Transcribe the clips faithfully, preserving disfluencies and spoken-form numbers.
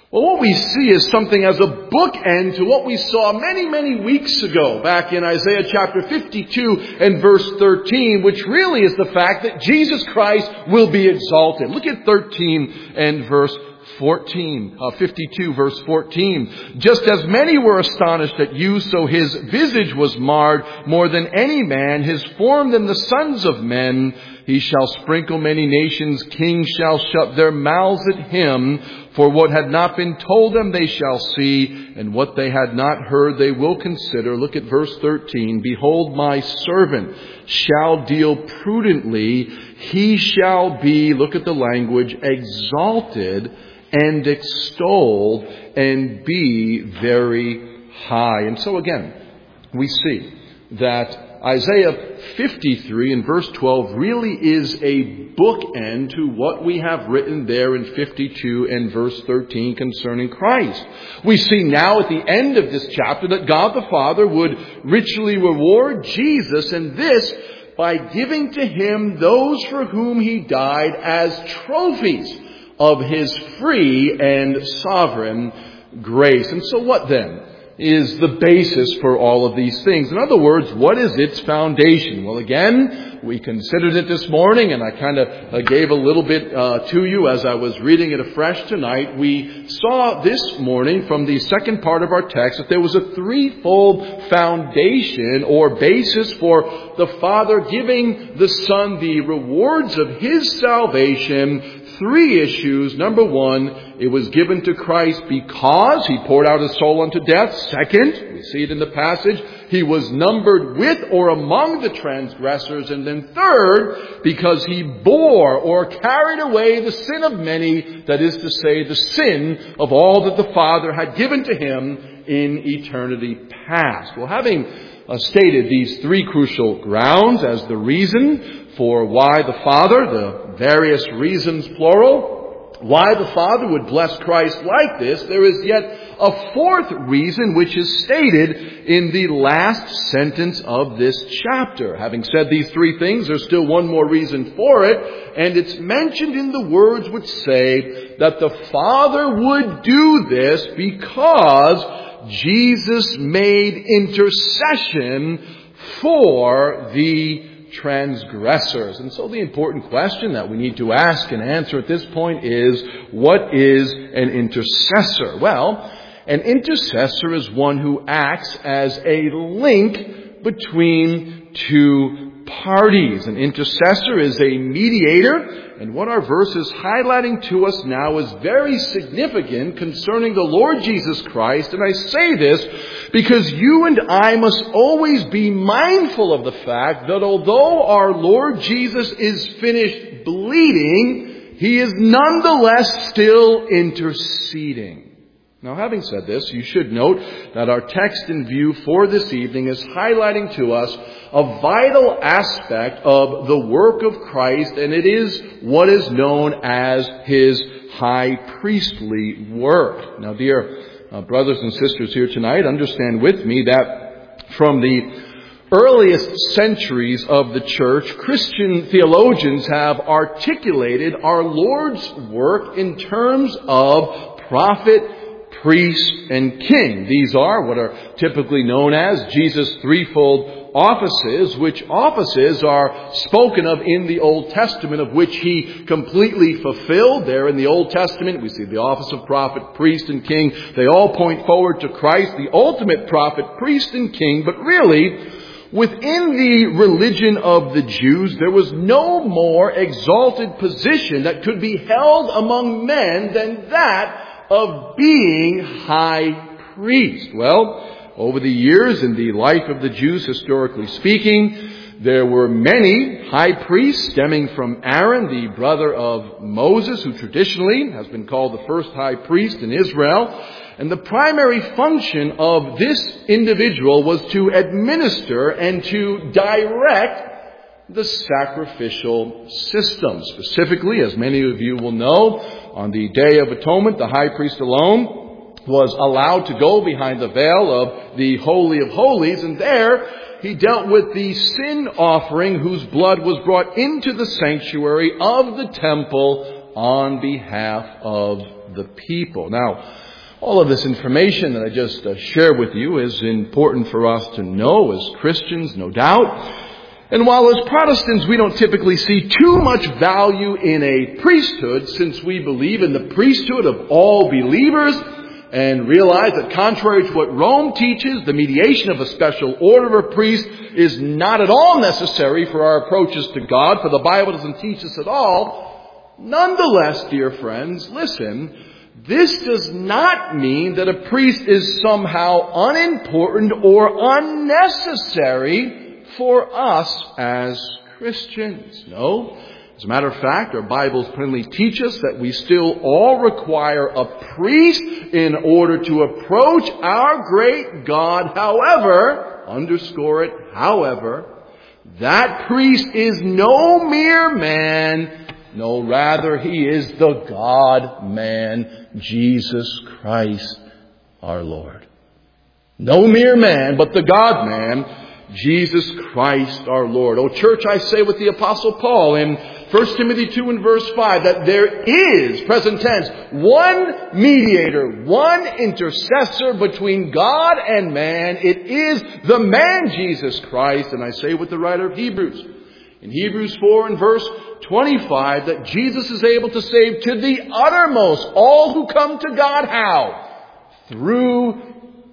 Well, what we see is something as a bookend to what we saw many, many weeks ago back in Isaiah chapter fifty-two and verse thirteen, which really is the fact that Jesus Christ will be exalted. Look at thirteen and verse fourteen, uh, fifty-two verse fourteen. Just as many were astonished at you, so his visage was marred more than any man, his form than the sons of men. He shall sprinkle many nations, kings shall shut their mouths at him. For what had not been told them they shall see, and what they had not heard they will consider. Look at verse thirteen. Behold, my servant shall deal prudently. He shall be, look at the language, exalted and extolled and be very high. And so again, we see that Isaiah fifty-three and verse twelve really is a bookend to what we have written there in fifty-two and verse thirteen concerning Christ. We see now at the end of this chapter that God the Father would richly reward Jesus, and this by giving to him those for whom he died as trophies of his free and sovereign grace. And so what then is the basis for all of these things? In other words, what is its foundation? Well, again, we considered it this morning, and I kind of uh, gave a little bit uh, to you as I was reading it afresh tonight. We saw this morning from the second part of our text that there was a threefold foundation or basis for the Father giving the Son the rewards of his salvation. Three issues. Number one, it was given to Christ because he poured out his soul unto death. Second, we see it in the passage, he was numbered with or among the transgressors. And then third, because he bore or carried away the sin of many, that is to say, the sin of all that the Father had given to him in eternity past. Well, having uh, stated these three crucial grounds as the reason for why the Father, the various reasons plural, why the Father would bless Christ like this, there is yet a fourth reason which is stated in the last sentence of this chapter. Having said these three things, there's still one more reason for it, and it's mentioned in the words which say that the Father would do this because Jesus made intercession for the transgressors. And so the important question that we need to ask and answer at this point is, what is an intercessor? Well, an intercessor is one who acts as a link between two parties. An intercessor is a mediator, and what our verse is highlighting to us now is very significant concerning the Lord Jesus Christ. And I say this because you and I must always be mindful of the fact that although our Lord Jesus is finished bleeding, he is nonetheless still interceding. Now, having said this, you should note that our text in view for this evening is highlighting to us a vital aspect of the work of Christ, and it is what is known as his high priestly work. Now, dear uh, brothers and sisters here tonight, understand with me that from the earliest centuries of the church, Christian theologians have articulated our Lord's work in terms of prophet, priest, and king. These are what are typically known as Jesus' threefold offices, which offices are spoken of in the Old Testament, of which he completely fulfilled. There in the Old Testament, we see the office of prophet, priest, and king. They all point forward to Christ, the ultimate prophet, priest, and king. But really, within the religion of the Jews, there was no more exalted position that could be held among men than that of being high priest. Well, over the years in the life of the Jews, historically speaking, there were many high priests stemming from Aaron, the brother of Moses, who traditionally has been called the first high priest in Israel. And the primary function of this individual was to administer and to direct the sacrificial system. Specifically, as many of you will know, on the Day of Atonement, the high priest alone was allowed to go behind the veil of the Holy of Holies, and there he dealt with the sin offering whose blood was brought into the sanctuary of the temple on behalf of the people. Now, all of this information that I just uh, shared with you is important for us to know as Christians, no doubt. And while as Protestants we don't typically see too much value in a priesthood, since we believe in the priesthood of all believers and realize that contrary to what Rome teaches, the mediation of a special order of priest is not at all necessary for our approaches to God, for the Bible doesn't teach us at all. Nonetheless, dear friends, listen, this does not mean that a priest is somehow unimportant or unnecessary for us as Christians. No. As a matter of fact, our Bibles plainly teach us that we still all require a priest in order to approach our great God. However, underscore it, however, that priest is no mere man. No, rather he is the God-man, Jesus Christ our Lord. No mere man, but the God-man, Jesus Christ our Lord. Oh, church, I say with the Apostle Paul in First Timothy two and verse five, that there is, present tense, one mediator, one intercessor between God and man. It is the man Jesus Christ. And I say with the writer of Hebrews, in Hebrews four and verse twenty-five, that Jesus is able to save to the uttermost all who come to God. How? Through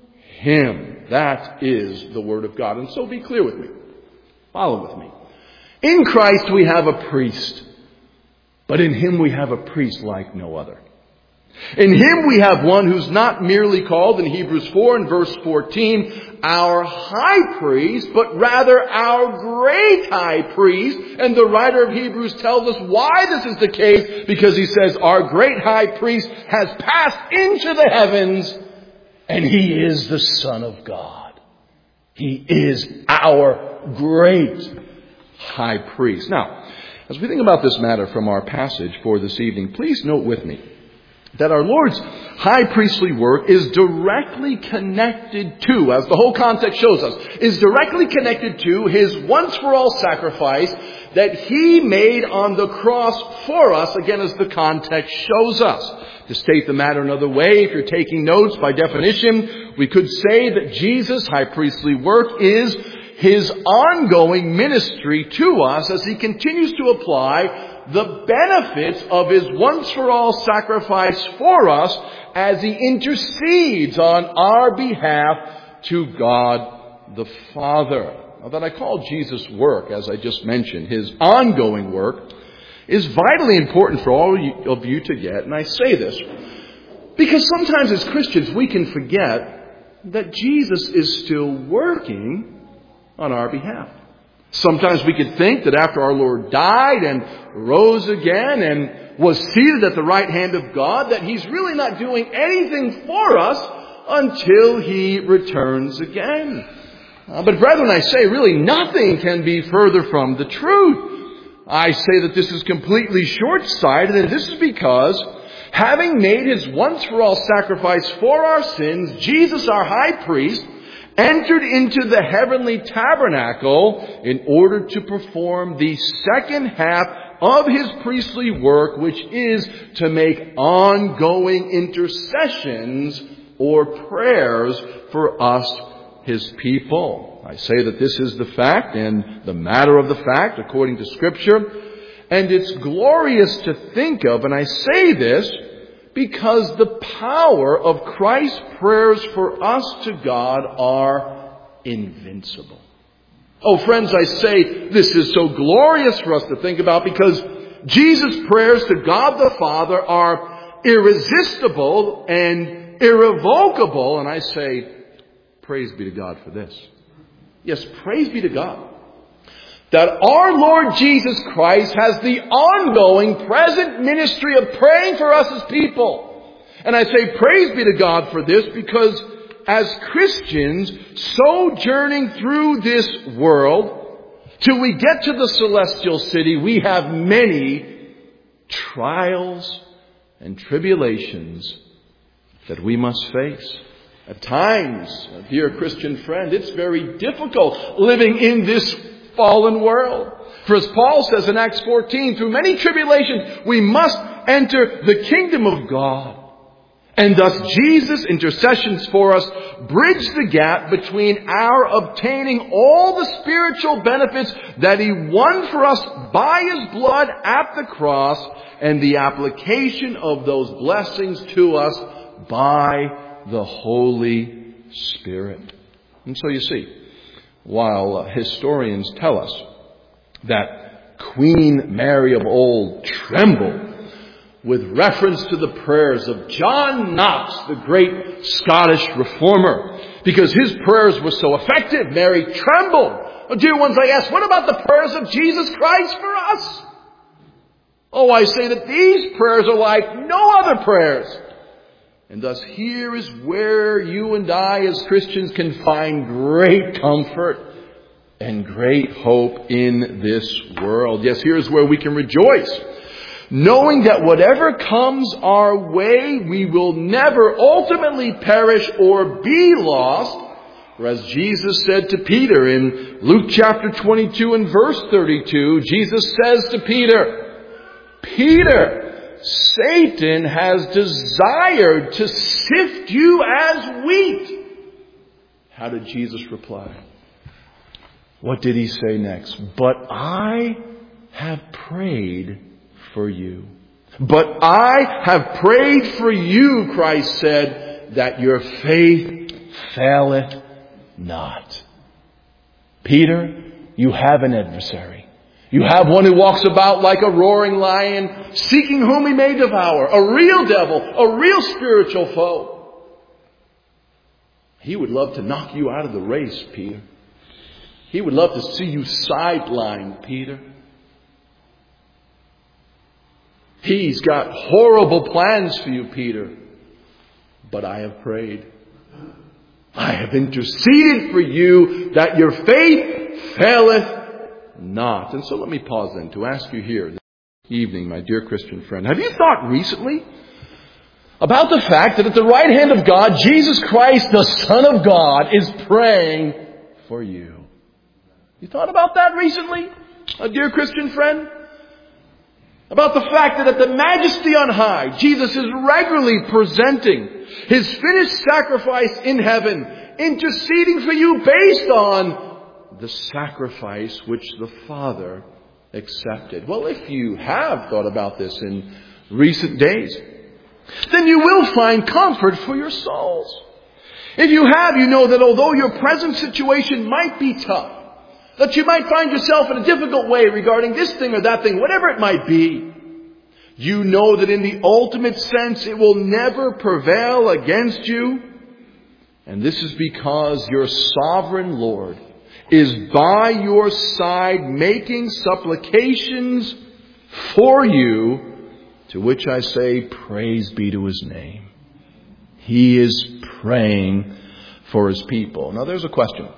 Him. That is the Word of God. And so be clear with me. Follow with me. In Christ we have a priest, but in Him we have a priest like no other. In Him we have one who's not merely called in Hebrews four and verse fourteen, our high priest, but rather our great high priest. And the writer of Hebrews tells us why this is the case, because he says our great high priest has passed into the heavens, and He is the Son of God. He is our great high priest. Now, as we think about this matter from our passage for this evening, please note with me that our Lord's high priestly work is directly connected to, as the whole context shows us, is directly connected to His once-for-all sacrifice that He made on the cross for us, again, as the context shows us. To state the matter another way, if you're taking notes, by definition, we could say that Jesus' high priestly work is His ongoing ministry to us as He continues to apply the benefits of His once-for-all sacrifice for us as He intercedes on our behalf to God the Father. Now, that I call Jesus' work, as I just mentioned, His ongoing work, is vitally important for all of you to get. And I say this because sometimes as Christians we can forget that Jesus is still working on our behalf. Sometimes we could think that after our Lord died and rose again and was seated at the right hand of God, that He's really not doing anything for us until He returns again. Uh, but brethren, I say really nothing can be further from the truth. I say that this is completely short-sighted, and this is because, having made His once-for-all sacrifice for our sins, Jesus, our high priest, entered into the heavenly tabernacle in order to perform the second half of His priestly work, which is to make ongoing intercessions or prayers for us, His people. I say that this is the fact and the matter of the fact according to Scripture. And it's glorious to think of, and I say this because the power of Christ's prayers for us to God are invincible. Oh, friends, I say this is so glorious for us to think about because Jesus' prayers to God the Father are irresistible and irrevocable. And I say, praise be to God for this. Yes, praise be to God that our Lord Jesus Christ has the ongoing present ministry of praying for us as people. And I say praise be to God for this because as Christians sojourning through this world, till we get to the celestial city, we have many trials and tribulations that we must face. At times, dear Christian friend, it's very difficult living in this fallen world. For as Paul says in Acts fourteen, through many tribulations we must enter the kingdom of God. And thus Jesus' intercessions for us bridge the gap between our obtaining all the spiritual benefits that He won for us by His blood at the cross and the application of those blessings to us by the Holy Spirit. And so you see, while historians tell us that Queen Mary of old trembled with reference to the prayers of John Knox, the great Scottish reformer, because his prayers were so effective, Mary trembled. Oh, dear ones, I ask, what about the prayers of Jesus Christ for us? Oh, I say that these prayers are like no other prayers. And thus here is where you and I as Christians can find great comfort and great hope in this world. Yes, here is where we can rejoice, knowing that whatever comes our way, we will never ultimately perish or be lost. For as Jesus said to Peter in Luke chapter twenty-two and verse thirty-two, Jesus says to Peter, Peter, Satan has desired to sift you as wheat. How did Jesus reply? What did He say next? But I have prayed for you. But I have prayed for you, Christ said, that your faith faileth not. Peter, you have an adversary. You have one who walks about like a roaring lion, seeking whom he may devour. A real devil, a real spiritual foe. He would love to knock you out of the race, Peter. He would love to see you sidelined, Peter. He's got horrible plans for you, Peter. But I have prayed. I have interceded for you that your faith faileth not. And so let me pause then to ask you here this evening, my dear Christian friend. Have you thought recently about the fact that at the right hand of God, Jesus Christ, the Son of God, is praying for you? You thought about that recently, my dear Christian friend? About the fact that at the majesty on high, Jesus is regularly presenting His finished sacrifice in heaven, interceding for you based on the sacrifice which the Father accepted. Well, if you have thought about this in recent days, then you will find comfort for your souls. If you have, you know that although your present situation might be tough, that you might find yourself in a difficult way regarding this thing or that thing, whatever it might be, you know that in the ultimate sense it will never prevail against you. And this is because your sovereign Lord is by your side making supplications for you, to which I say, praise be to His name. He is praying for His people. Now there's a question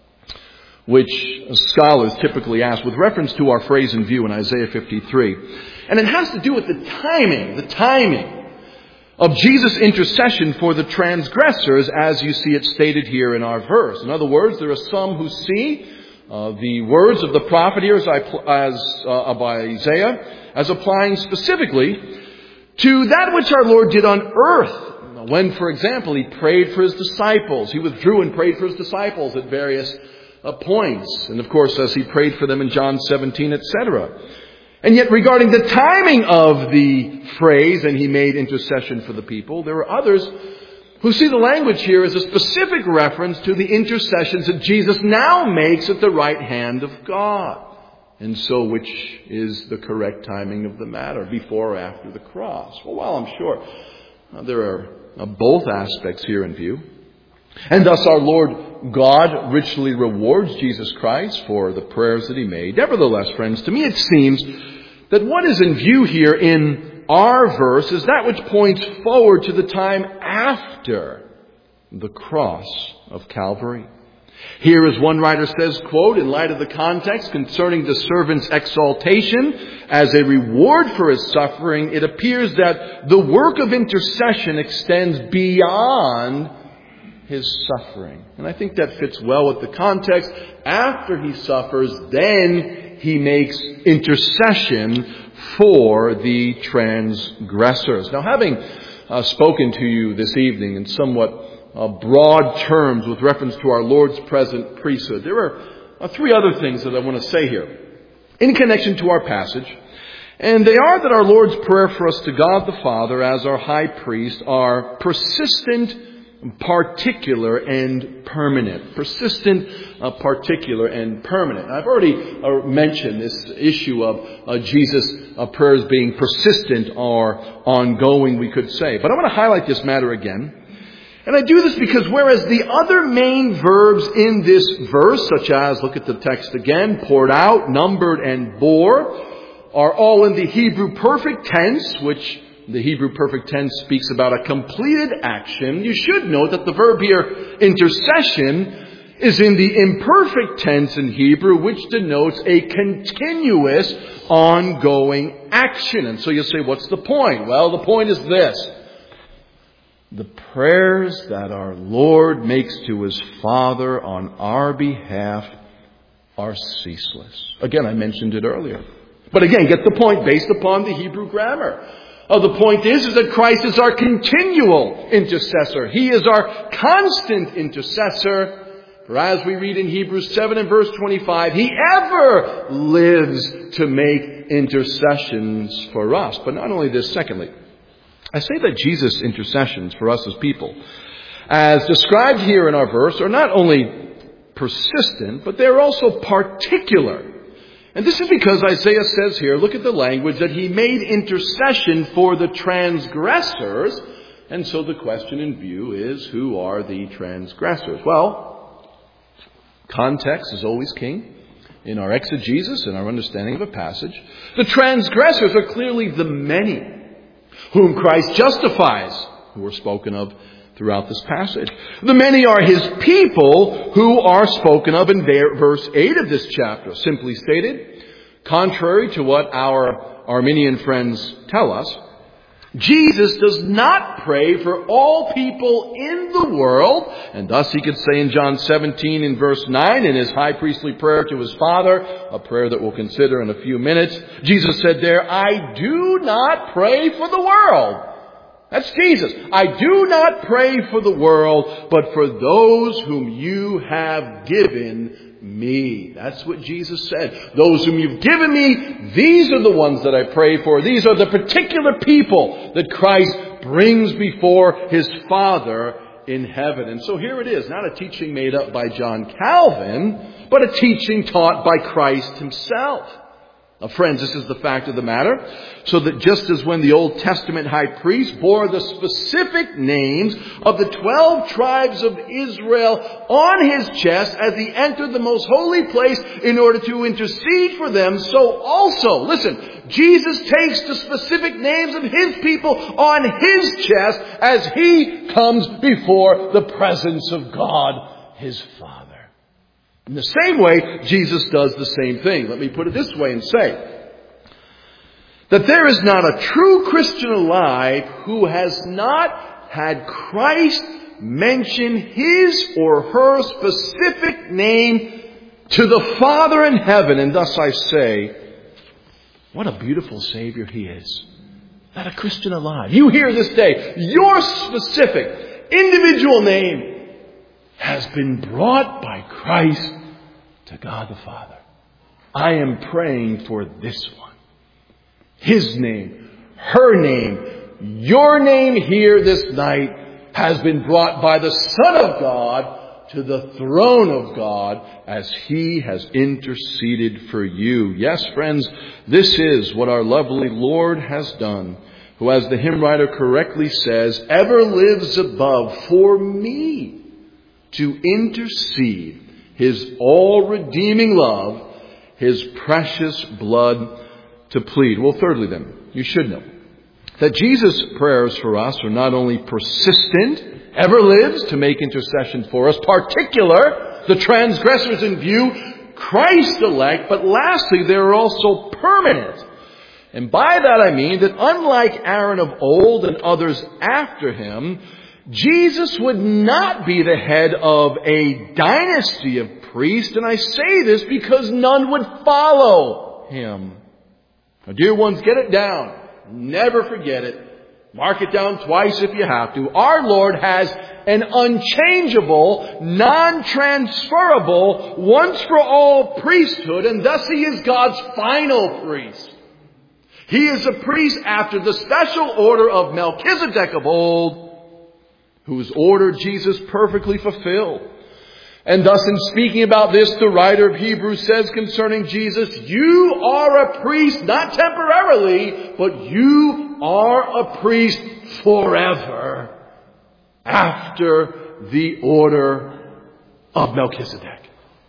which scholars typically ask with reference to our phrase in view in Isaiah fifty-three. And it has to do with the timing, the timing of Jesus' intercession for the transgressors as you see it stated here in our verse. In other words, there are some who see uh, the words of the prophet here as, as uh, by Isaiah as applying specifically to that which our Lord did on earth. When, for example, He prayed for His disciples. He withdrew and prayed for His disciples at various uh, points. And of course, as He prayed for them in John seventeen, et cetera. And yet regarding the timing of the phrase, and He made intercession for the people, there are others who see the language here as a specific reference to the intercessions that Jesus now makes at the right hand of God. And so which is the correct timing of the matter, before or after the cross? Well, while I'm sure uh, there are uh, both aspects here in view, and thus our Lord God richly rewards Jesus Christ for the prayers that He made. Nevertheless, friends, to me it seems that what is in view here in our verse is that which points forward to the time after the cross of Calvary. Here, as one writer says, quote, in light of the context concerning the servant's exaltation as a reward for his suffering, it appears that the work of intercession extends beyond His suffering. And I think that fits well with the context. After He suffers, then He makes intercession for the transgressors. Now, having uh, spoken to you this evening in somewhat uh, broad terms with reference to our Lord's present priesthood, there are uh, three other things that I want to say here in connection to our passage. And they are that our Lord's prayer for us to God the Father as our high priest are persistent, particular, and permanent. Persistent, uh, particular, and permanent. I've already uh, mentioned this issue of uh, Jesus' uh, prayers being persistent or ongoing, we could say. But I want to highlight this matter again. And I do this because whereas the other main verbs in this verse, such as, look at the text again, poured out, numbered, and bore, are all in the Hebrew perfect tense, which the Hebrew perfect tense speaks about a completed action. You should note that the verb here, intercession, is in the imperfect tense in Hebrew, which denotes a continuous, ongoing action. And so you say, what's the point? Well, the point is this. The prayers that our Lord makes to His Father on our behalf are ceaseless. Again, I mentioned it earlier. But again, get the point based upon the Hebrew grammar. Uh, the point is, is that Christ is our continual intercessor. He is our constant intercessor. For as we read in Hebrews seven and verse twenty-five, He ever lives to make intercessions for us. But not only this, secondly, I say that Jesus' intercessions for us as people, as described here in our verse, are not only persistent, but they're also particular. And this is because Isaiah says here, look at the language, that He made intercession for the transgressors. And so the question in view is, who are the transgressors? Well, context is always king in our exegesis and our understanding of a passage. The transgressors are clearly the many whom Christ justifies, who are spoken of throughout this passage. The many are His people who are spoken of in verse eight of this chapter. Simply stated, contrary to what our Arminian friends tell us, Jesus does not pray for all people in the world. And thus He could say in John seventeen in verse nine, in His high priestly prayer to His Father, a prayer that we'll consider in a few minutes, Jesus said there, I do not pray for the world. That's Jesus. I do not pray for the world, but for those whom you have given me. That's what Jesus said. Those whom you've given me, these are the ones that I pray for. These are the particular people that Christ brings before His Father in heaven. And so here it is, not a teaching made up by John Calvin, but a teaching taught by Christ Himself. Now, friends, this is the fact of the matter. So that just as when the Old Testament high priest bore the specific names of the twelve tribes of Israel on his chest as he entered the most holy place in order to intercede for them, so also, listen, Jesus takes the specific names of His people on His chest as He comes before the presence of God, His Father. In the same way, Jesus does the same thing. Let me put it this way and say that there is not a true Christian alive who has not had Christ mention his or her specific name to the Father in heaven. And thus I say, what a beautiful Savior He is. Not a Christian alive. You hear this day, your specific individual name has been brought by Christ to God the Father. I am praying for this one. His name, her name, your name here this night has been brought by the Son of God to the throne of God as He has interceded for you. Yes, friends, this is what our lovely Lord has done, who, as the hymn writer correctly says, ever lives above for me to intercede His all-redeeming love, His precious blood to plead. Well, thirdly then, you should know that Jesus' prayers for us are not only persistent, ever lives to make intercession for us, particular, the transgressors in view, Christ elect, but lastly, they are also permanent. And by that I mean that unlike Aaron of old and others after him, Jesus would not be the head of a dynasty of priests, and I say this because none would follow Him. Now, dear ones, get it down. Never forget it. Mark it down twice if you have to. Our Lord has an unchangeable, non-transferable, once-for-all priesthood, and thus He is God's final priest. He is a priest after the special order of Melchizedek of old, whose order Jesus perfectly fulfilled. And thus, in speaking about this, the writer of Hebrews says concerning Jesus, you are a priest, not temporarily, but you are a priest forever, after the order of Melchizedek.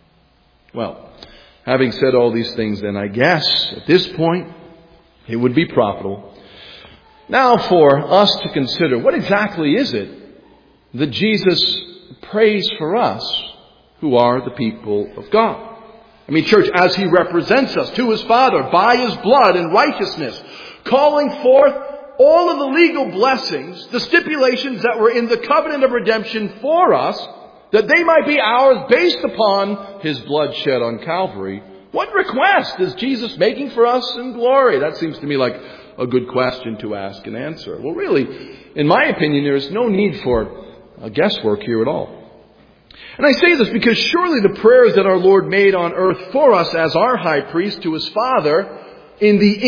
Well, having said all these things, then I guess at this point it would be profitable now for us to consider what exactly is it that Jesus prays for us who are the people of God. I mean, church, as He represents us to His Father by His blood and righteousness, calling forth all of the legal blessings, the stipulations that were in the covenant of redemption for us, that they might be ours based upon His blood shed on Calvary. What request is Jesus making for us in glory? That seems to me like a good question to ask and answer. Well, really, in my opinion, there is no need for a guesswork here at all. And I say this because surely the prayers that our Lord made on earth for us as our high priest to His Father in the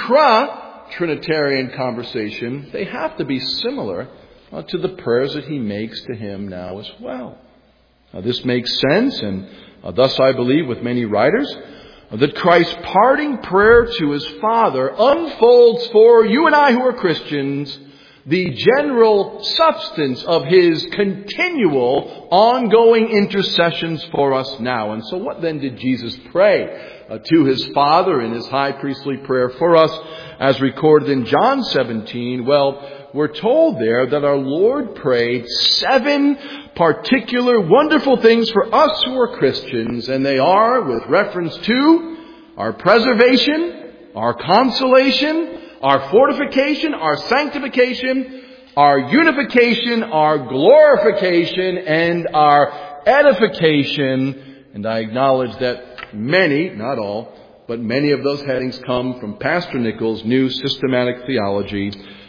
intra-Trinitarian conversation, they have to be similar uh, to the prayers that He makes to Him now as well. Now, this makes sense, and uh, thus I believe with many writers uh, that Christ's parting prayer to His Father unfolds for you and I who are Christians the general substance of His continual, ongoing intercessions for us now. And so what then did Jesus pray uh, to His Father in His high priestly prayer for us as recorded in John seventeen? Well, we're told there that our Lord prayed seven particular wonderful things for us who are Christians, and they are with reference to our preservation, our consolation, our fortification, our sanctification, our unification, our glorification, and our edification. And I acknowledge that many, not all, but many of those headings come from Pastor Nichols' new systematic theology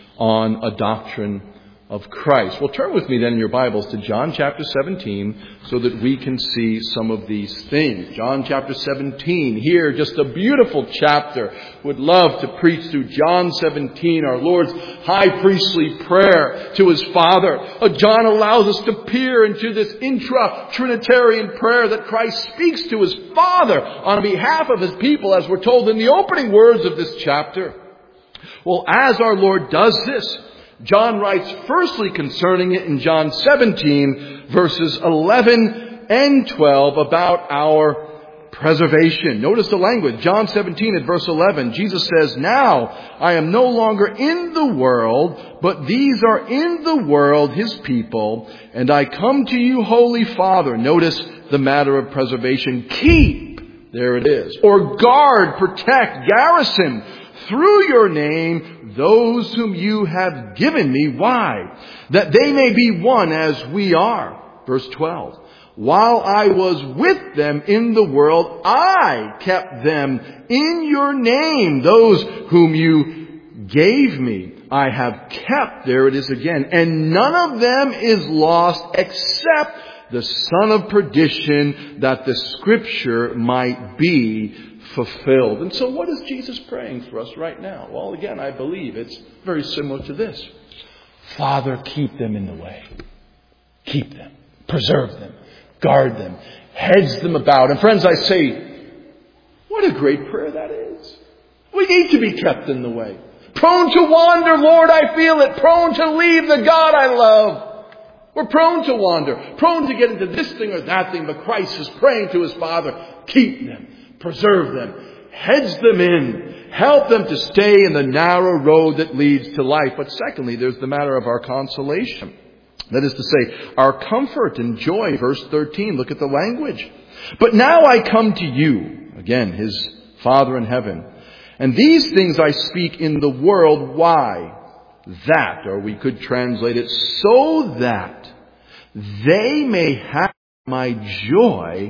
on a doctrine of Christ. Well, turn with me then in your Bibles to John chapter seventeen so that we can see some of these things. John chapter seventeen, here just a beautiful chapter. Would love to preach through John seventeen, our Lord's high priestly prayer to His Father. Uh, John allows us to peer into this intra-Trinitarian prayer that Christ speaks to His Father on behalf of His people, as we're told in the opening words of this chapter. Well, as our Lord does this, John writes firstly concerning it in John seventeen, verses eleven and twelve, about our preservation. Notice the language. John seventeen at verse eleven, Jesus says, now I am no longer in the world, but these are in the world, His people, and I come to you, Holy Father. Notice the matter of preservation. Keep, there it is, or guard, protect, garrison, through your name, those whom you have given me. Why? That they may be one as we are. Verse twelve. While I was with them in the world, I kept them in your name. Those whom you gave me, I have kept. There it is again. And none of them is lost except the son of perdition, that the scripture might be fulfilled. And so what is Jesus praying for us right now? Well, again, I believe it's very similar to this. Father, keep them in the way. Keep them. Preserve them. Guard them. Hedge them about. And friends, I say, what a great prayer that is. We need to be kept in the way. Prone to wander, Lord, I feel it. Prone to leave the God I love. We're prone to wander. Prone to get into this thing or that thing. But Christ is praying to His Father, keep them. Preserve them. Hedge them in. Help them to stay in the narrow road that leads to life. But secondly, there's the matter of our consolation. That is to say, our comfort and joy. Verse thirteen, look at the language. But now I come to you, again, His Father in heaven. And these things I speak in the world. Why? That, or we could translate it, so that they may have my joy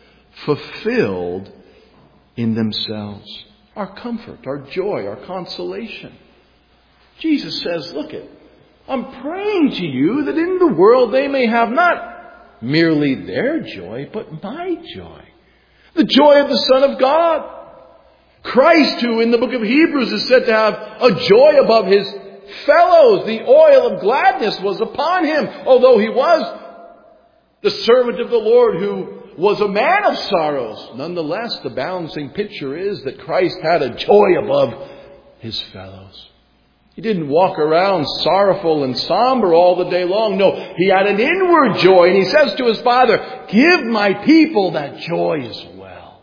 fulfilled in themselves. Our comfort, our joy, our consolation. Jesus says, look it, I'm praying to you that in the world they may have not merely their joy, but my joy. The joy of the Son of God. Christ, who in the book of Hebrews is said to have a joy above his fellows. The oil of gladness was upon him, although he was the servant of the Lord who was a man of sorrows. Nonetheless, the balancing picture is that Christ had a joy above his fellows. He didn't walk around sorrowful and somber all the day long. No, he had an inward joy. And he says to his Father, give my people that joy as well.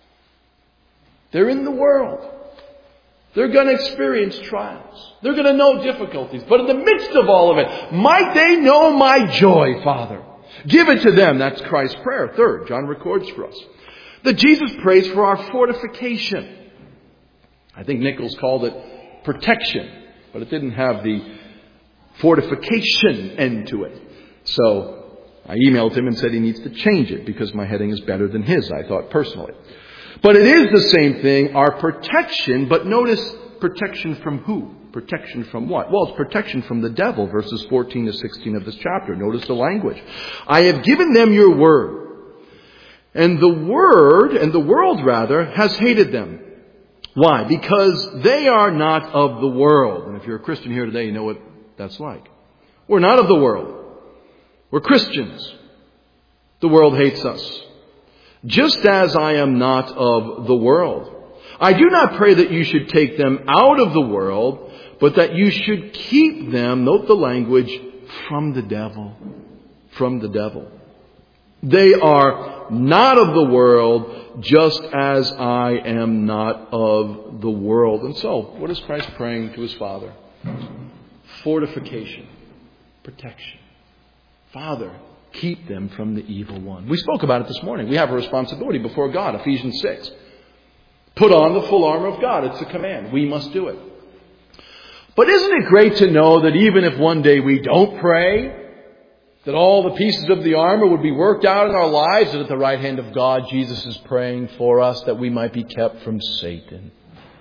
They're in the world. They're going to experience trials. They're going to know difficulties. But in the midst of all of it, might they know my joy, Father? Give it to them. That's Christ's prayer. Third, John records for us that Jesus prays for our fortification. I think Nichols called it protection. But it didn't have the fortification end to it. So I emailed him and said he needs to change it because my heading is better than his, I thought personally. But it is the same thing, our protection. But notice protection from who? Protection from what? Well, it's protection from the devil, verses fourteen to sixteen of this chapter. Notice the language. I have given them your word. And the word, and the world rather, has hated them. Why? Because they are not of the world. And if you're a Christian here today, you know what that's like. We're not of the world. We're Christians. The world hates us. Just as I am not of the world. I do not pray that you should take them out of the world, but that you should keep them, note the language, from the devil. From the devil. They are not of the world, just as I am not of the world. And so, what is Christ praying to his Father? Fortification. Protection. Father, keep them from the evil one. We spoke about it this morning. We have a responsibility before God, Ephesians six. Put on the full armor of God. It's a command. We must do it. But isn't it great to know that even if one day we don't pray, that all the pieces of the armor would be worked out in our lives, and at the right hand of God, Jesus is praying for us that we might be kept from Satan.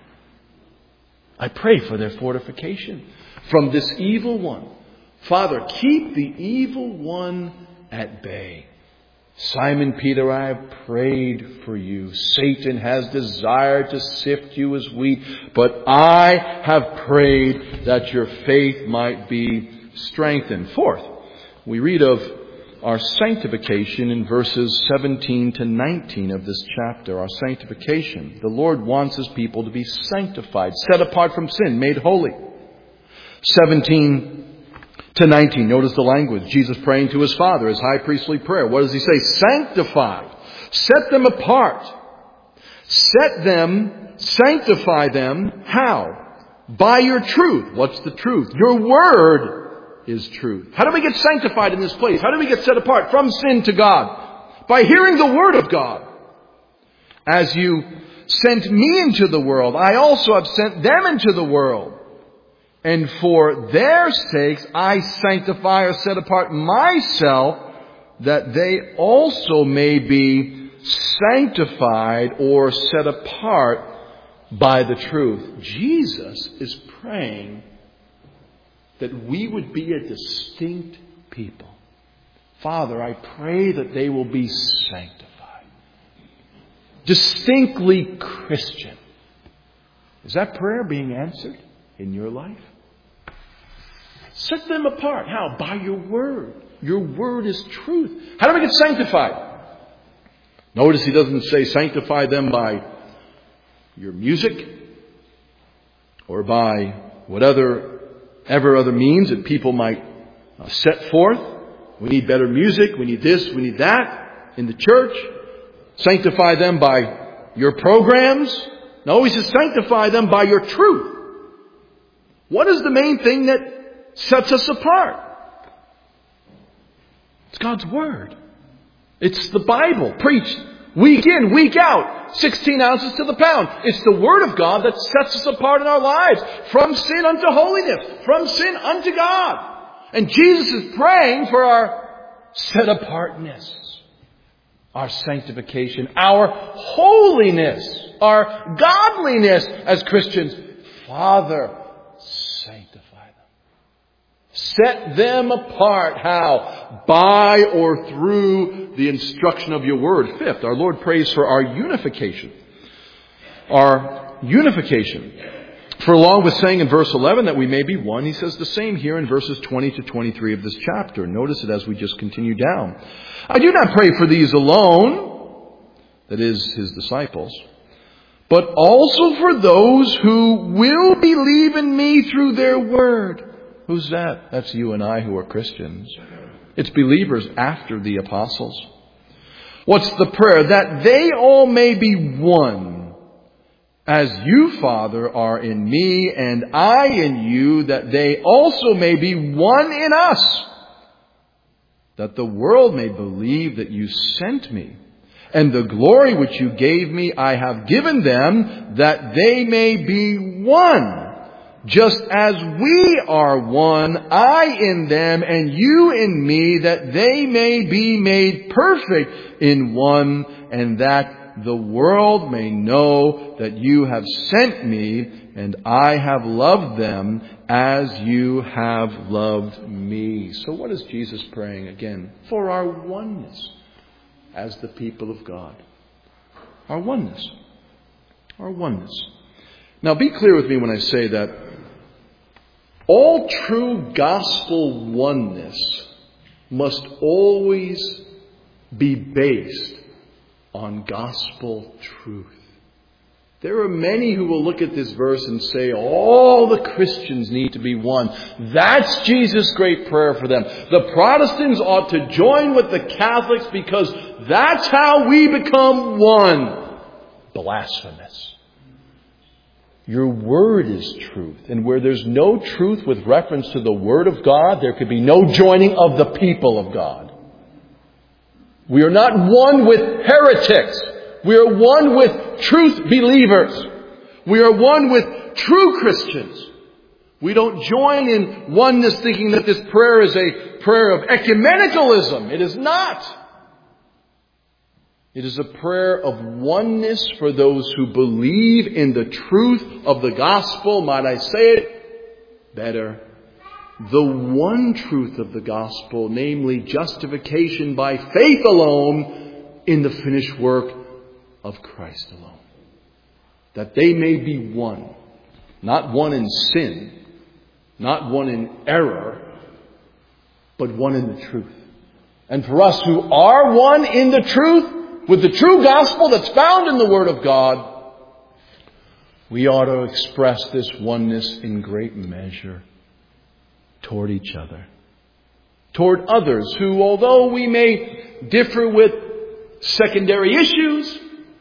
I pray for their fortification from this evil one. Father, keep the evil one at bay. Simon Peter, I have prayed for you. Satan has desired to sift you as wheat, but I have prayed that your faith might be strengthened. Fourth, we read of our sanctification in verses seventeen to nineteen of this chapter. Our sanctification. The Lord wants his people to be sanctified, set apart from sin, made holy. seventeen to nineteen. Notice the language. Jesus praying to his Father, his high priestly prayer. What does he say? Sanctify. Set them apart. Set them, sanctify them. How? By your truth. What's the truth? Your word is truth. How do we get sanctified in this place? How do we get set apart from sin to God? By hearing the word of God. As you sent me into the world, I also have sent them into the world. And for their sakes, I sanctify or set apart myself, that they also may be sanctified or set apart by the truth. Jesus is praying that we would be a distinct people. Father, I pray that they will be sanctified. Distinctly Christian. Is that prayer being answered in your life? Set them apart. How? By your word. Your word is truth. How do we get sanctified? Notice he doesn't say sanctify them by your music or by whatever ever other means that people might uh, set forth. We need better music. We need this. We need that in the church. Sanctify them by your programs. No, he says sanctify them by your truth. What is the main thing that sets us apart? It's God's Word. It's the Bible, preached week in, week out, sixteen ounces to the pound. It's the Word of God that sets us apart in our lives from sin unto holiness, from sin unto God. And Jesus is praying for our set-apartness, our sanctification, our holiness, our godliness as Christians. Father, sanctify. Set them apart. How? By or through the instruction of your word. Fifth, our Lord prays for our unification. Our unification. For along with saying in verse eleven that we may be one, he says the same here in verses twenty to twenty-three of this chapter. Notice it as we just continue down. I do not pray for these alone, that is, his disciples, but also for those who will believe in me through their word. Who's that? That's you and I who are Christians. It's believers after the apostles. What's the prayer? That they all may be one, as you, Father, are in me and I in you, that they also may be one in us, that the world may believe that you sent me. And the glory which you gave me I have given them, that they may be one. Just as we are one, I in them and you in me, that they may be made perfect in one, and that the world may know that you have sent me, and I have loved them as you have loved me. So what is Jesus praying again? For our oneness as the people of God. Our oneness. Our oneness. Now be clear with me when I say that all true gospel oneness must always be based on gospel truth. There are many who will look at this verse and say, all the Christians need to be one. That's Jesus' great prayer for them. The Protestants ought to join with the Catholics because that's how we become one. Blasphemous. Your word is truth. And where there's no truth with reference to the word of God, there could be no joining of the people of God. We are not one with heretics. We are one with truth believers. We are one with true Christians. We don't join in oneness thinking that this prayer is a prayer of ecumenicalism. It is not. It is a prayer of oneness for those who believe in the truth of the gospel. Might I say it better? The one truth of the gospel, namely justification by faith alone in the finished work of Christ alone. That they may be one. Not one in sin, not one in error, but one in the truth. And for us who are one in the truth, with the true gospel that's found in the Word of God, we ought to express this oneness in great measure toward each other. Toward others who, although we may differ with secondary issues,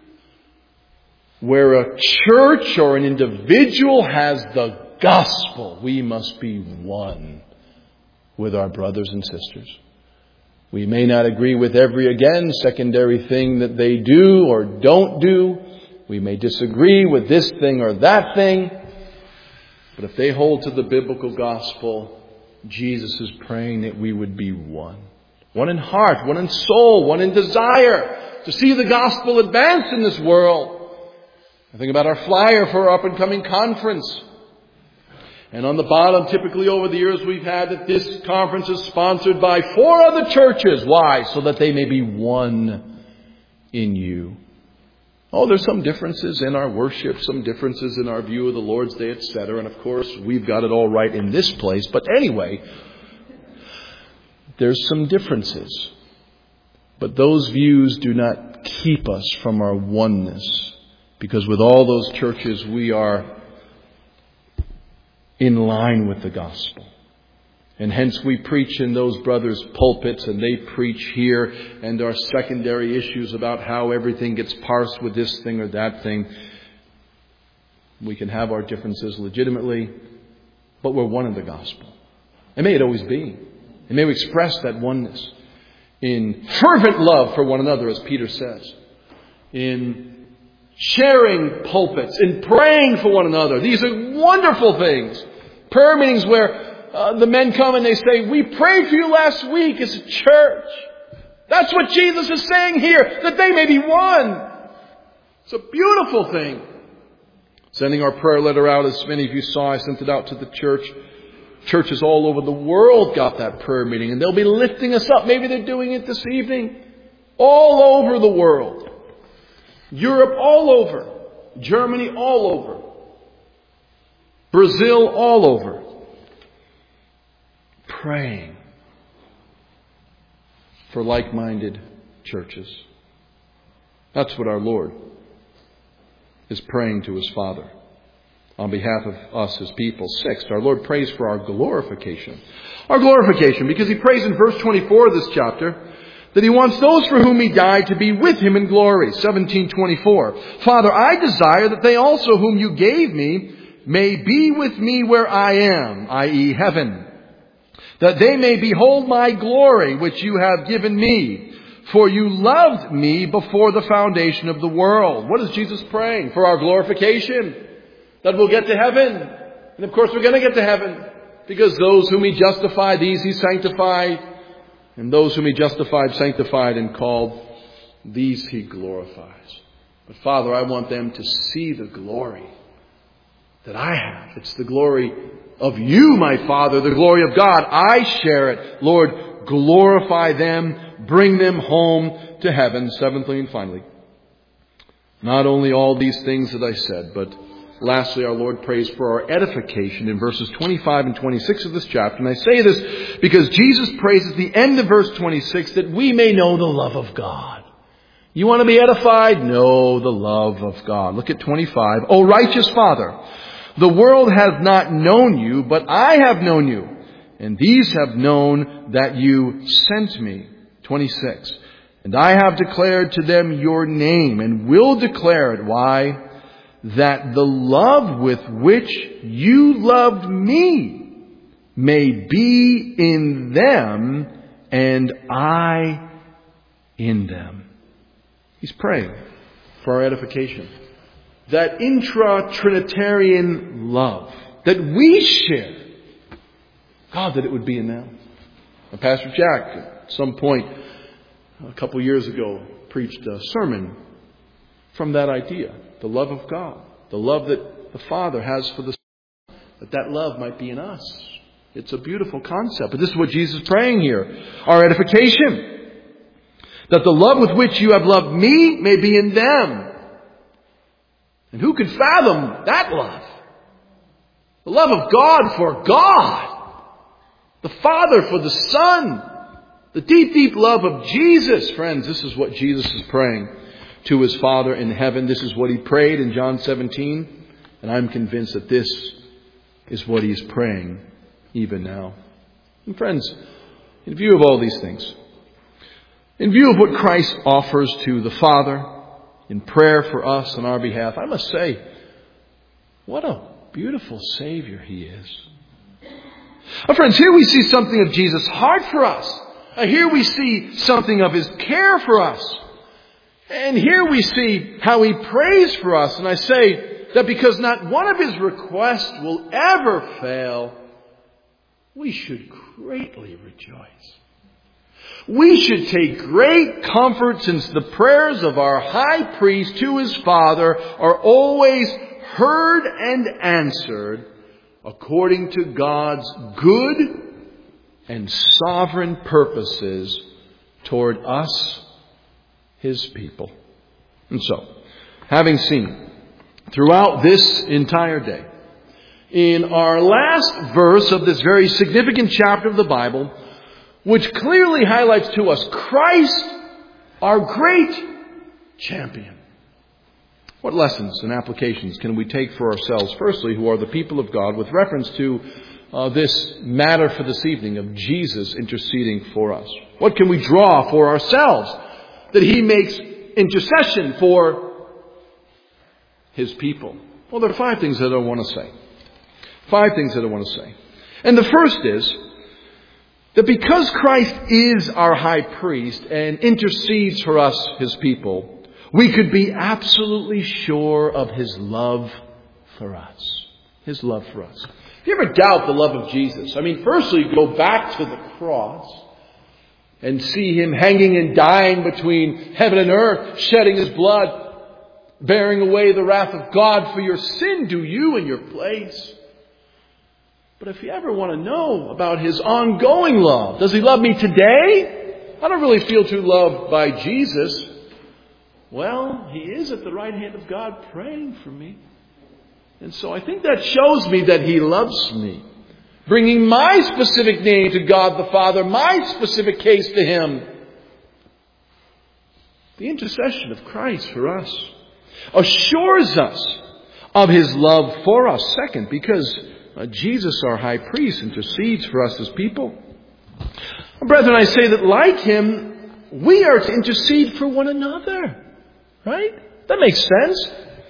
where a church or an individual has the gospel, we must be one with our brothers and sisters. We may not agree with every, again, secondary thing that they do or don't do. We may disagree with this thing or that thing. But if they hold to the biblical gospel, Jesus is praying that we would be one. One in heart, one in soul, one in desire to see the gospel advance in this world. I think about our flyer for our up-and-coming conference. And on the bottom, typically over the years, we've had that this conference is sponsored by four other churches. Why? So that they may be one in you. Oh, there's some differences in our worship, some differences in our view of the Lord's Day, et cetera. And of course, we've got it all right in this place. But anyway, there's some differences. But those views do not keep us from our oneness. Because with all those churches, we are in line with the gospel. And hence we preach in those brothers' pulpits, and they preach here, and our secondary issues about how everything gets parsed with this thing or that thing. We can have our differences legitimately, but we're one in the gospel. And may it always be. And may we express that oneness in fervent love for one another, as Peter says. In sharing pulpits, in praying for one another. These are wonderful things. Prayer meetings where uh, the men come and they say, we prayed for you last week as a church. That's what Jesus is saying here, that they may be one. It's a beautiful thing. Sending our prayer letter out, as many of you saw, I sent it out to the church Churches all over the world got that prayer meeting, and they'll be lifting us up. Maybe they're doing it this evening. All over the world. Europe all over. Germany all over. Brazil all over. Praying for like-minded churches. That's what our Lord is praying to His Father on behalf of us, His people. Sixth, our Lord prays for our glorification. Our glorification, because He prays in verse twenty-four of this chapter that He wants those for whom He died to be with Him in glory. seventeen twenty-four. Father, I desire that they also whom You gave Me may be with Me where I am, that is heaven, that they may behold My glory which You have given Me. For You loved Me before the foundation of the world. What is Jesus praying? For our glorification. That we'll get to heaven. And of course we're going to get to heaven. Because those whom He justified, these He sanctified. And those whom He justified, sanctified, and called, these He glorifies. But Father, I want them to see the glory that I have. It's the glory of You, my Father, the glory of God. I share it. Lord, glorify them. Bring them home to heaven. Seventhly and finally, not only all these things that I said, but lastly, our Lord prays for our edification in verses twenty-five and twenty-six of this chapter. And I say this because Jesus prays at the end of verse twenty-six that we may know the love of God. You want to be edified? Know the love of God. Look at twenty-five. O righteous Father, the world has not known You, but I have known You, and these have known that You sent Me. twenty-six. And I have declared to them Your name, and will declare it. Why? That the love with which You loved Me may be in them, and I in them. He's praying for our edification. That intra-Trinitarian love that we share. God, that it would be in them. Now, Pastor Jack, at some point a couple years ago, preached a sermon from that idea. The love of God. The love that the Father has for the Son. That that love might be in us. It's a beautiful concept. But this is what Jesus is praying here. Our edification. That the love with which You have loved Me may be in them. And who can fathom that love? The love of God for God. The Father for the Son. The deep, deep love of Jesus. Friends, this is what Jesus is praying to His Father in heaven. This is what He prayed in John seventeen. And I'm convinced that this is what He's praying even now. And friends, in view of all these things, in view of what Christ offers to the Father in prayer for us on our behalf, I must say, what a beautiful Savior He is. Oh, friends, here we see something of Jesus' heart for us. Here we see something of His care for us. And here we see how He prays for us. And I say that because not one of His requests will ever fail, we should greatly rejoice. We should take great comfort since the prayers of our high priest to His Father are always heard and answered according to God's good and sovereign purposes toward us, His people. And so, having seen throughout this entire day, in our last verse of this very significant chapter of the Bible, which clearly highlights to us Christ, our great champion. What lessons and applications can we take for ourselves, firstly, who are the people of God, with reference to uh, this matter for this evening of Jesus interceding for us? What can we draw for ourselves that He makes intercession for His people? Well, there are five things that I want to say. Five things that I want to say. And the first is that because Christ is our high priest and intercedes for us, His people, we could be absolutely sure of His love for us. His love for us. If you ever doubt the love of Jesus, I mean, firstly, go back to the cross and see Him hanging and dying between heaven and earth, shedding His blood, bearing away the wrath of God for your sin. Do you in your place? But if you ever want to know about His ongoing love, does He love me today? I don't really feel too loved by Jesus. Well, He is at the right hand of God praying for me. And so I think that shows me that He loves me. Bringing my specific name to God the Father, my specific case to Him. The intercession of Christ for us assures us of His love for us. Second, because uh, Jesus, our high priest, intercedes for us as people. Brethren, I say that like Him, we are to intercede for one another. Right? That makes sense.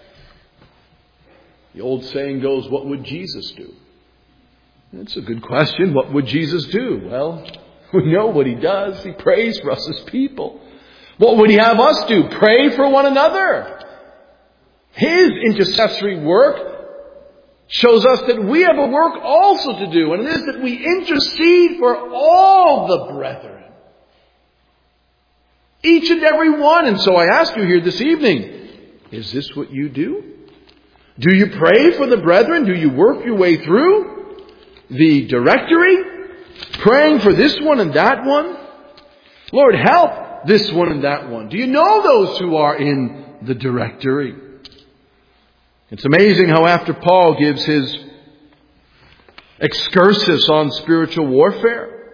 The old saying goes, what would Jesus do? That's a good question. What would Jesus do? Well, we know what He does. He prays for us as people. What would He have us do? Pray for one another. His intercessory work shows us that we have a work also to do, and it is that we intercede for all the brethren. Each and every one. And so I ask you here this evening, is this what you do? Do you pray for the brethren? Do you work your way through the directory, praying for this one and that one? Lord, help this one and that one. Do you know those who are in the directory? It's amazing how after Paul gives his excursus on spiritual warfare,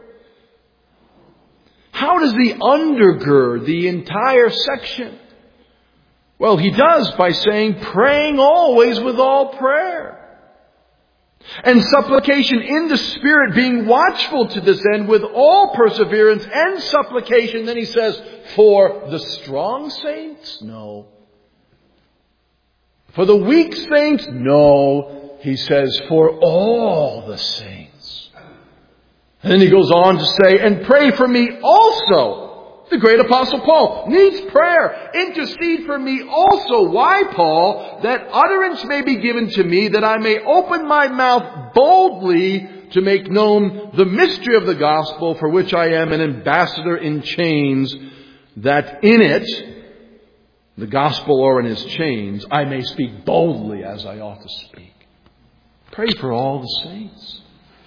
how does he undergird the entire section? Well, he does by saying, praying always with all prayer. And supplication in the Spirit, being watchful to this end with all perseverance and supplication. Then he says, for the strong saints? No. For the weak saints? No. He says, for all the saints. And then he goes on to say, and pray for me also. The great Apostle Paul needs prayer. Intercede for me also. Why, Paul? That utterance may be given to me, that I may open my mouth boldly to make known the mystery of the gospel, for which I am an ambassador in chains, that in it, the gospel or in his chains, I may speak boldly as I ought to speak. Pray for all the saints.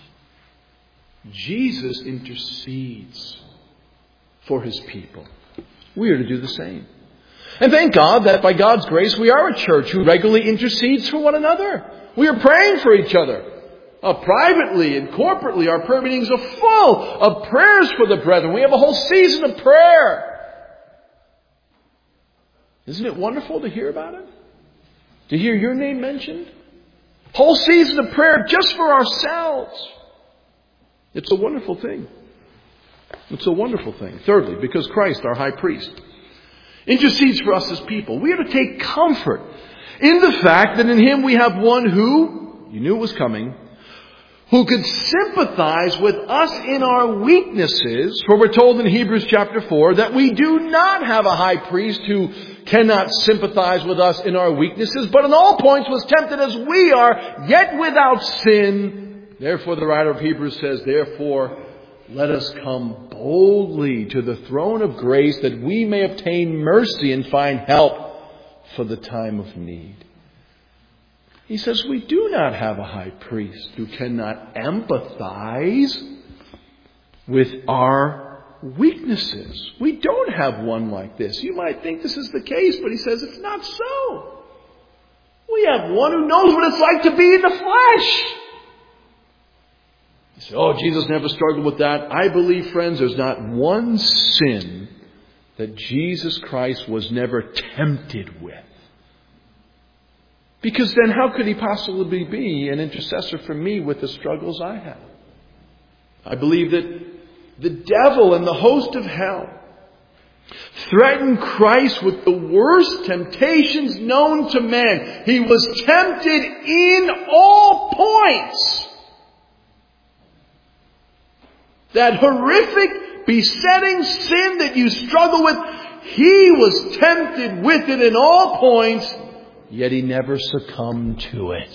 Jesus intercedes for His people. We are to do the same. And thank God that by God's grace we are a church who regularly intercedes for one another. We are praying for each other. Uh, privately and corporately, our prayer meetings are full of prayers for the brethren. We have a whole season of prayer. Isn't it wonderful to hear about it? To hear your name mentioned? Whole season of prayer just for ourselves. It's a wonderful thing. It's a wonderful thing. Thirdly, because Christ, our high priest, intercedes for us as people, we are to take comfort in the fact that in Him we have one who, you knew it was coming, who could sympathize with us in our weaknesses. For we're told in Hebrews chapter four that we do not have a high priest who cannot sympathize with us in our weaknesses, but in all points was tempted as we are, yet without sin. Therefore the writer of Hebrews says, therefore let us come boldly to the throne of grace, that we may obtain mercy and find help for the time of need. He says we do not have a high priest who cannot empathize with our weaknesses. We don't have one like this. You might think this is the case, but he says it's not so. We have one who knows what it's like to be in the flesh. You say, oh, Jesus never struggled with that. I believe, friends, there's not one sin that Jesus Christ was never tempted with. Because then how could He possibly be an intercessor for me with the struggles I have? I believe that the devil and the host of hell threatened Christ with the worst temptations known to man. He was tempted in all points. That horrific, besetting sin that you struggle with, He was tempted with it in all points, yet He never succumbed to it.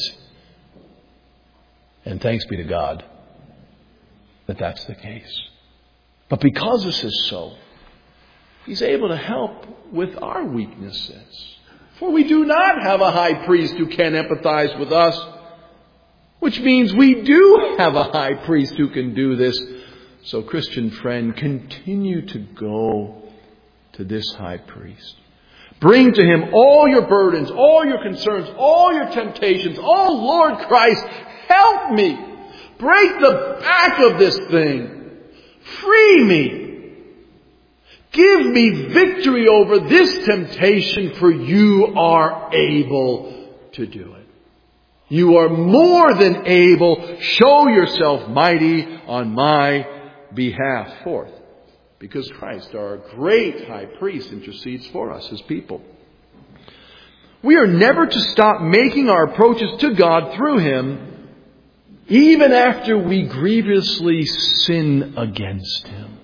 And thanks be to God that that's the case. But because this is so, He's able to help with our weaknesses. For we do not have a high priest who can empathize with us. Which means we do have a high priest who can do this. So, Christian friend, continue to go to this high priest. Bring to him all your burdens, all your concerns, all your temptations. Oh, Lord Christ, help me. Break the back of this thing. Free me. Give me victory over this temptation, for you are able to do it. You are more than able. Show yourself mighty on my behalf. Fourth, because Christ, our great high priest, intercedes for us, his people. We are never to stop making our approaches to God through him, even after we grievously sin against him.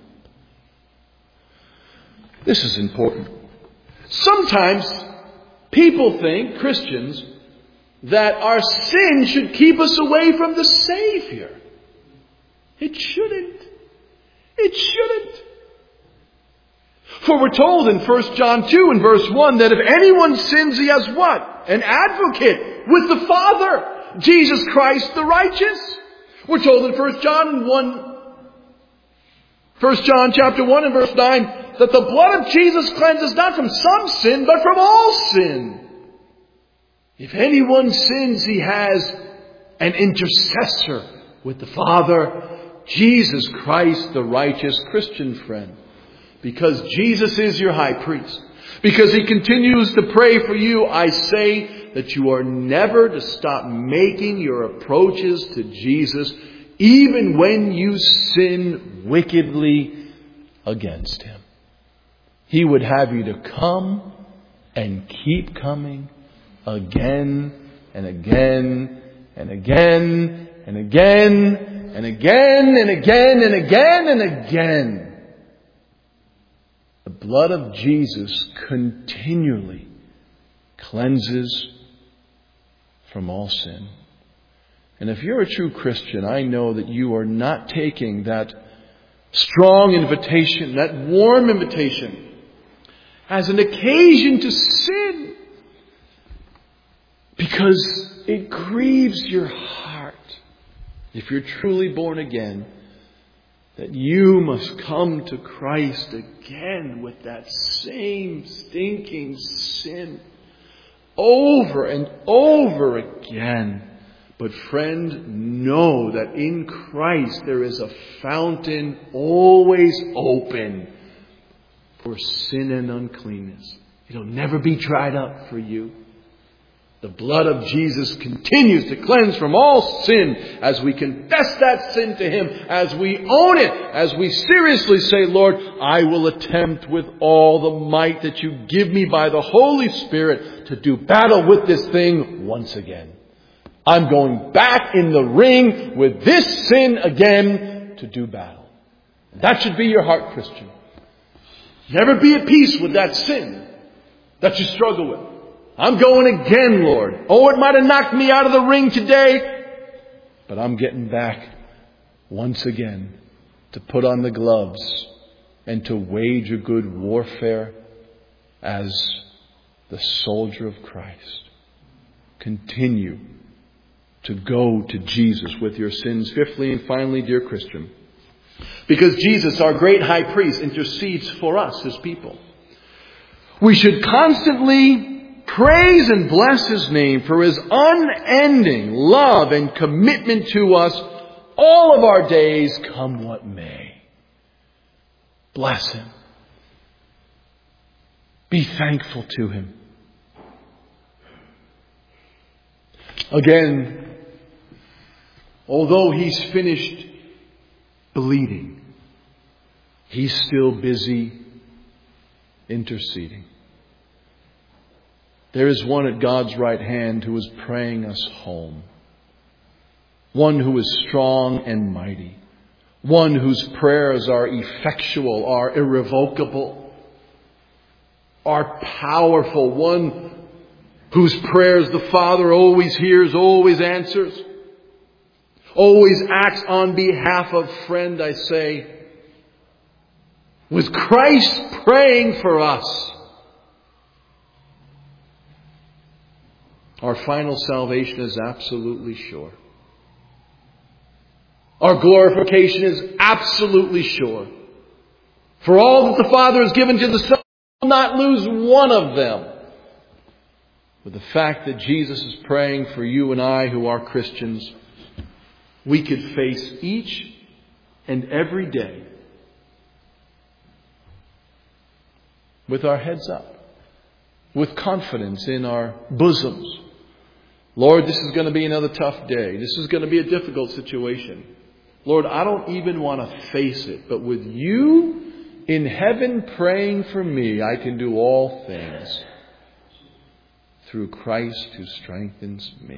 This is important. Sometimes people think, Christians, that our sin should keep us away from the Savior. It shouldn't. It shouldn't. For we're told in First John two and verse one that if anyone sins, he has what? An advocate with the Father, Jesus Christ the righteous. We're told in First John one, First John chapter one and verse nine that the blood of Jesus cleanses not from some sin, but from all sin. If anyone sins, he has an intercessor with the Father, Jesus Christ the righteous. Christian friend, because Jesus is your high priest, because he continues to pray for you, I say that you are never to stop making your approaches to Jesus, even when you sin wickedly against him. He would have you to come and keep coming again and again and again and again and again and again and again and again. The blood of Jesus continually cleanses from all sin. And if you're a true Christian, I know that you are not taking that strong invitation, that warm invitation, as an occasion to sin, because it grieves your heart, if you're truly born again, that you must come to Christ again with that same stinking sin over and over again. But friend, know that in Christ there is a fountain always open for sin and uncleanness. It'll never be dried up for you. The blood of Jesus continues to cleanse from all sin as we confess that sin to him, as we own it, as we seriously say, Lord, I will attempt with all the might that you give me by the Holy Spirit to do battle with this thing once again. I'm going back in the ring with this sin again to do battle. That should be your heart, Christian. Never be at peace with that sin that you struggle with. I'm going again, Lord. Oh, it might have knocked me out of the ring today, but I'm getting back once again to put on the gloves and to wage a good warfare as the soldier of Christ. Continue to go to Jesus with your sins. Fifthly and finally, dear Christian, because Jesus, our great high priest, intercedes for us, his people, we should constantly praise and bless his name for his unending love and commitment to us all of our days, come what may. Bless him. Be thankful to him. Again, although he's finished bleeding, he's still busy interceding. There is one at God's right hand who is praying us home. One who is strong and mighty. One whose prayers are effectual, are irrevocable, are powerful. One whose prayers the Father always hears, always answers, always acts on behalf of. Friend, I say, was Christ praying for us? Our final salvation is absolutely sure. Our glorification is absolutely sure. For all that the Father has given to the Son, will not lose one of them. With the fact that Jesus is praying for you and I who are Christians, we could face each and every day with our heads up, with confidence in our bosoms. Lord, this is going to be another tough day. This is going to be a difficult situation. Lord, I don't even want to face it, but with you in heaven praying for me, I can do all things through Christ who strengthens me.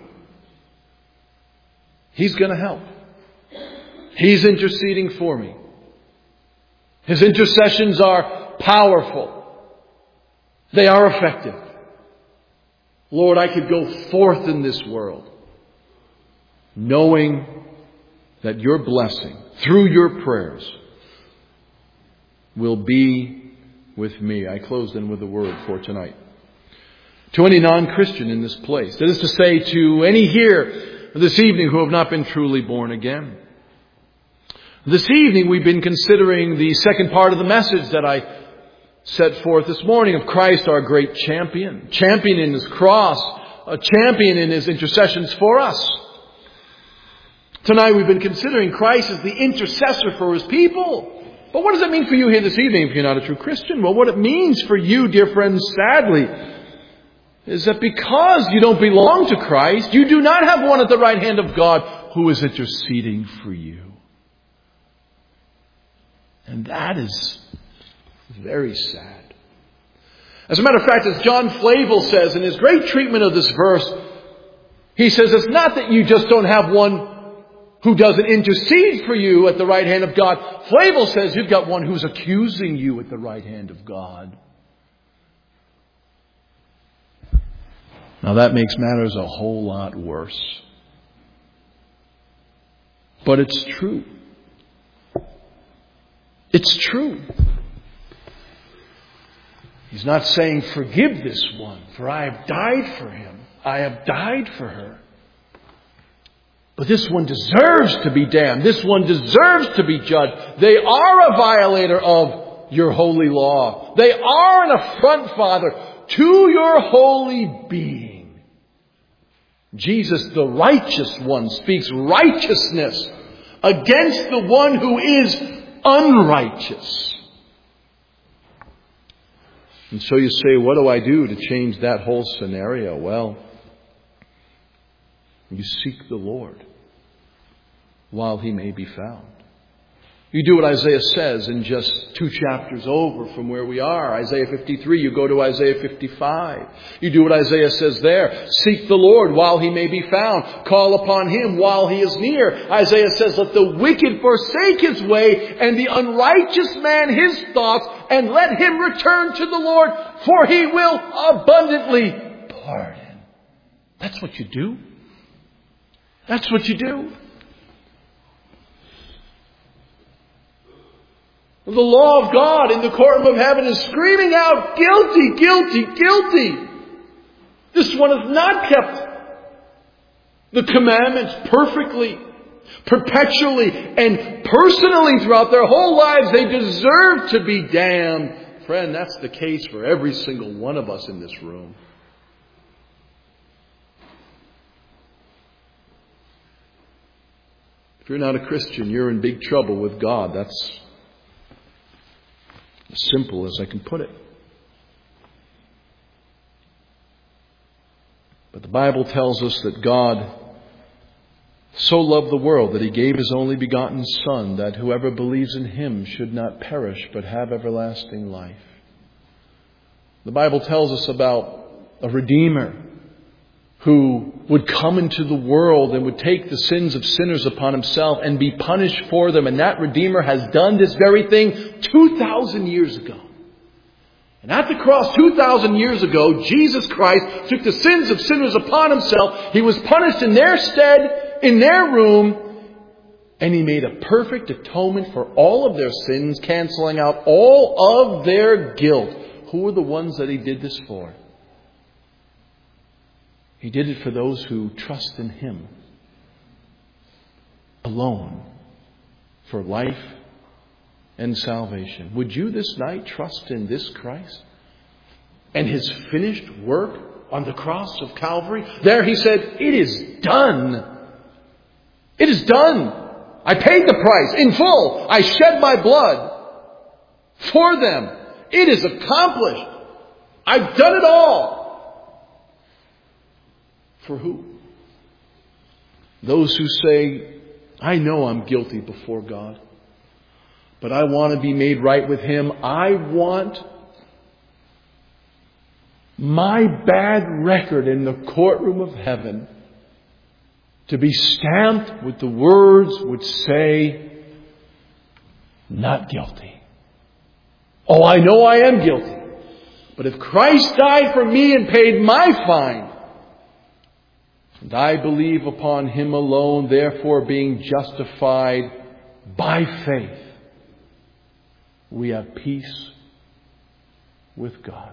He's going to help. He's interceding for me. His intercessions are powerful. They are effective. Lord, I could go forth in this world knowing that your blessing through your prayers will be with me. I close then with a word for tonight. To any non-Christian in this place, that is to say, to any here this evening who have not been truly born again. This evening we've been considering the second part of the message that I set forth this morning of Christ, our great champion. Champion in His cross, a champion in His intercessions for us. Tonight we've been considering Christ as the intercessor for His people. But what does it mean for you here this evening if you're not a true Christian? Well, what it means for you, dear friends, sadly, is that because you don't belong to Christ, you do not have one at the right hand of God who is interceding for you. And that is very sad. As a matter of fact, as John Flavel says in his great treatment of this verse, he says it's not that you just don't have one who doesn't intercede for you at the right hand of God. Flavel says you've got one who's accusing you at the right hand of God. Now that makes matters a whole lot worse. But it's true. It's true. He's not saying, forgive this one, for I have died for him. I have died for her. But this one deserves to be damned. This one deserves to be judged. They are a violator of your holy law. They are an affront, Father, to your holy being. Jesus, the righteous one, speaks righteousness against the one who is unrighteous. And so you say, what do I do to change that whole scenario? Well, you seek the Lord while He may be found. You do what Isaiah says in just two chapters over from where we are. Isaiah fifty-three, you go to Isaiah fifty-five. You do what Isaiah says there. Seek the Lord while He may be found. Call upon Him while He is near. Isaiah says, let the wicked forsake his way and the unrighteous man his thoughts, and let him return to the Lord, for He will abundantly pardon. That's what you do. That's what you do. The law of God in the courtroom of heaven is screaming out, guilty, guilty, guilty. This one has not kept the commandments perfectly, perpetually, and personally throughout their whole lives. They deserve to be damned. Friend, that's the case for every single one of us in this room. If you're not a Christian, you're in big trouble with God. That's as simple as I can put it. But the Bible tells us that God so loved the world that He gave His only begotten Son, that whoever believes in Him should not perish but have everlasting life. The Bible tells us about a Redeemer who would come into the world and would take the sins of sinners upon Himself and be punished for them. And that Redeemer has done this very thing two thousand years ago. And at the cross two thousand years ago, Jesus Christ took the sins of sinners upon Himself. He was punished in their stead, in their room, and He made a perfect atonement for all of their sins, canceling out all of their guilt. Who were the ones that He did this for? He did it for those who trust in Him. alone for life and salvation. Would you this night trust in this Christ and His finished work on the cross of Calvary? There He said, it is done. It is done. I paid the price in full. I shed my blood for them. It is accomplished. I've done it all. For who? Those who say, I know I'm guilty before God, but I want to be made right with Him. I want my bad record in the courtroom of heaven to be stamped with the words which say, not guilty. Oh, I know I am guilty. But if Christ died for me and paid my fine, and I believe upon Him alone, therefore being justified by faith, we have peace with God.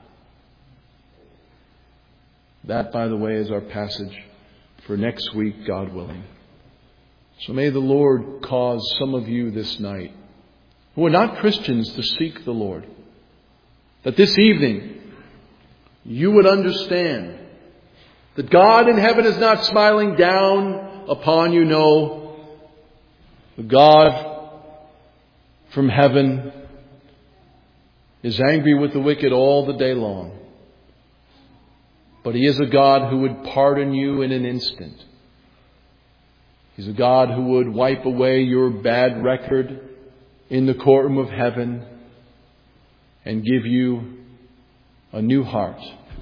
That, by the way, is our passage for next week, God willing. So may the Lord cause some of you this night who are not Christians to seek the Lord. That this evening you would understand that God in heaven is not smiling down upon you. No, the God from heaven is angry with the wicked all the day long. But He is a God who would pardon you in an instant. He's a God who would wipe away your bad record in the courtroom of heaven and give you a new heart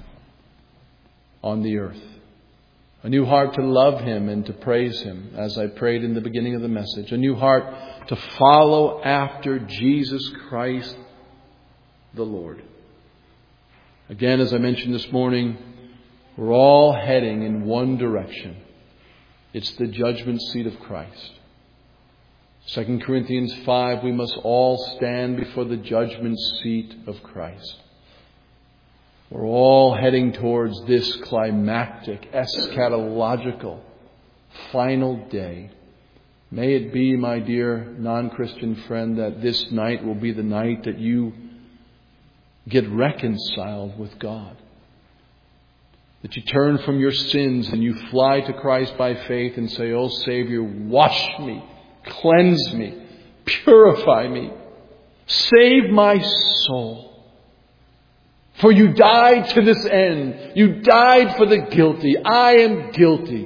on the earth. A new heart to love Him and to praise Him, as I prayed in the beginning of the message. A new heart to follow after Jesus Christ the Lord. Again, as I mentioned this morning, we're all heading in one direction. It's the judgment seat of Christ. Second Corinthians five, we must all stand before the judgment seat of Christ. We're all heading towards this climactic, eschatological, final day. May it be, my dear non-Christian friend, that this night will be the night that you get reconciled with God. That you turn from your sins and you fly to Christ by faith and say, "Oh Savior, wash me, cleanse me, purify me, save my soul. For you died to this end. You died for the guilty. I am guilty.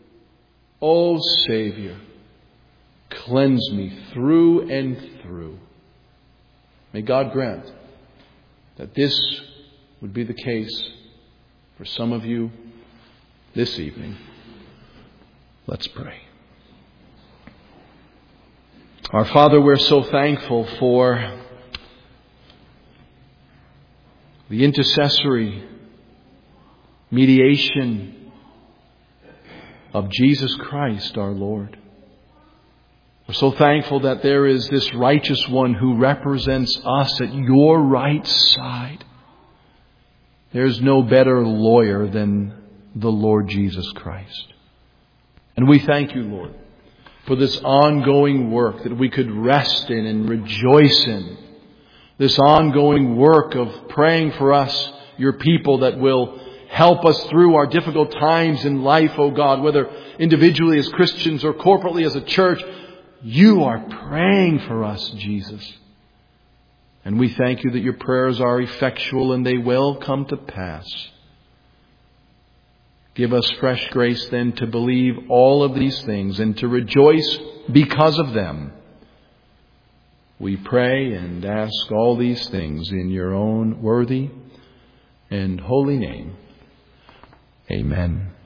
Oh Savior, cleanse me through and through." May God grant that this would be the case for some of you this evening. Let's pray. Our Father, we're so thankful for the intercessory mediation of Jesus Christ, our Lord. We're so thankful that there is this righteous one who represents us at your right side. There's no better lawyer than the Lord Jesus Christ. And we thank you, Lord, for this ongoing work that we could rest in and rejoice in. This ongoing work of praying for us, your people, that will help us through our difficult times in life, oh God, whether individually as Christians or corporately as a church. You are praying for us, Jesus. And we thank you that your prayers are effectual and they will come to pass. Give us fresh grace then to believe all of these things and to rejoice because of them. We pray and ask all these things in your own worthy and holy name. Amen.